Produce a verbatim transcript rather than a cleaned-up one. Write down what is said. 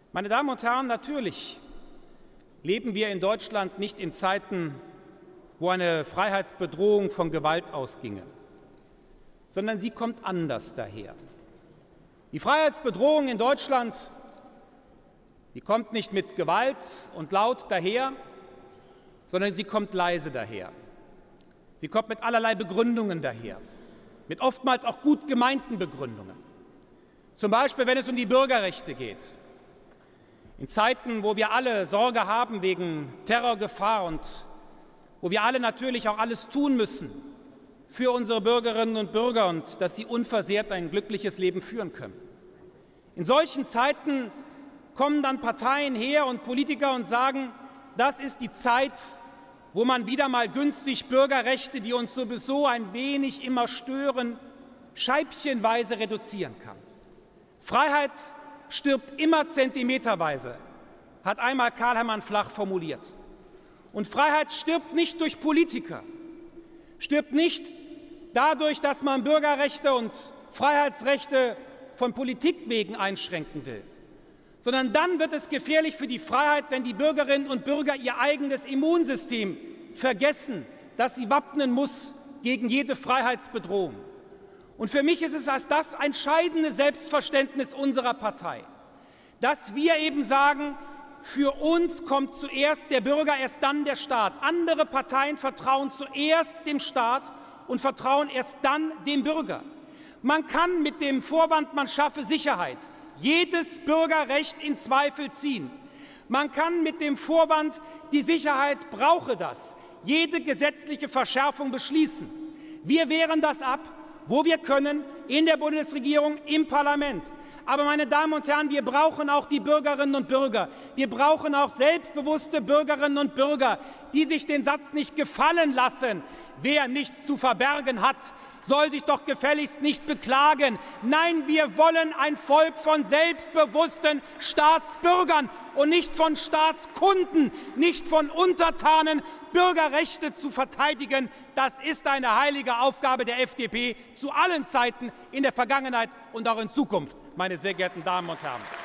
Meine Damen und Herren, natürlich leben wir in Deutschland nicht in Zeiten, wo eine Freiheitsbedrohung von Gewalt ausginge, sondern sie kommt anders daher. Die Freiheitsbedrohung in Deutschland, sie kommt nicht mit Gewalt und laut daher, sondern sie kommt leise daher. Sie kommt mit allerlei Begründungen daher, mit oftmals auch gut gemeinten Begründungen. Zum Beispiel, wenn es um die Bürgerrechte geht. In Zeiten, wo wir alle Sorge haben wegen Terrorgefahr und wo wir alle natürlich auch alles tun müssen für unsere Bürgerinnen und Bürger und dass sie unversehrt ein glückliches Leben führen können. In solchen Zeiten kommen dann Parteien her und Politiker und sagen, das ist die Zeit, wo man wieder mal günstig Bürgerrechte, die uns sowieso ein wenig immer stören, scheibchenweise reduzieren kann. Freiheit stirbt immer zentimeterweise, hat einmal Karl-Hermann Flach formuliert. Und Freiheit stirbt nicht durch Politiker, stirbt nicht dadurch, dass man Bürgerrechte und Freiheitsrechte von Politik wegen einschränken will, sondern dann wird es gefährlich für die Freiheit, wenn die Bürgerinnen und Bürger ihr eigenes Immunsystem vergessen, das sie wappnen muss gegen jede Freiheitsbedrohung. Und für mich ist es als das entscheidende Selbstverständnis unserer Partei, dass wir eben sagen, für uns kommt zuerst der Bürger, erst dann der Staat. Andere Parteien vertrauen zuerst dem Staat und vertrauen erst dann dem Bürger. Man kann mit dem Vorwand, man schaffe Sicherheit, jedes Bürgerrecht in Zweifel ziehen. Man kann mit dem Vorwand, die Sicherheit brauche das, jede gesetzliche Verschärfung beschließen. Wir wehren das ab, wo wir können, in der Bundesregierung, im Parlament. Aber, meine Damen und Herren, wir brauchen auch die Bürgerinnen und Bürger. Wir brauchen auch selbstbewusste Bürgerinnen und Bürger, die sich den Satz nicht gefallen lassen, wer nichts zu verbergen hat, soll sich doch gefälligst nicht beklagen. Nein, wir wollen ein Volk von selbstbewussten Staatsbürgern und nicht von Staatskunden, nicht von Untertanen. Bürgerrechte zu verteidigen, das ist eine heilige Aufgabe der F D P zu allen Zeiten, in der Vergangenheit und auch in Zukunft, meine sehr geehrten Damen und Herren.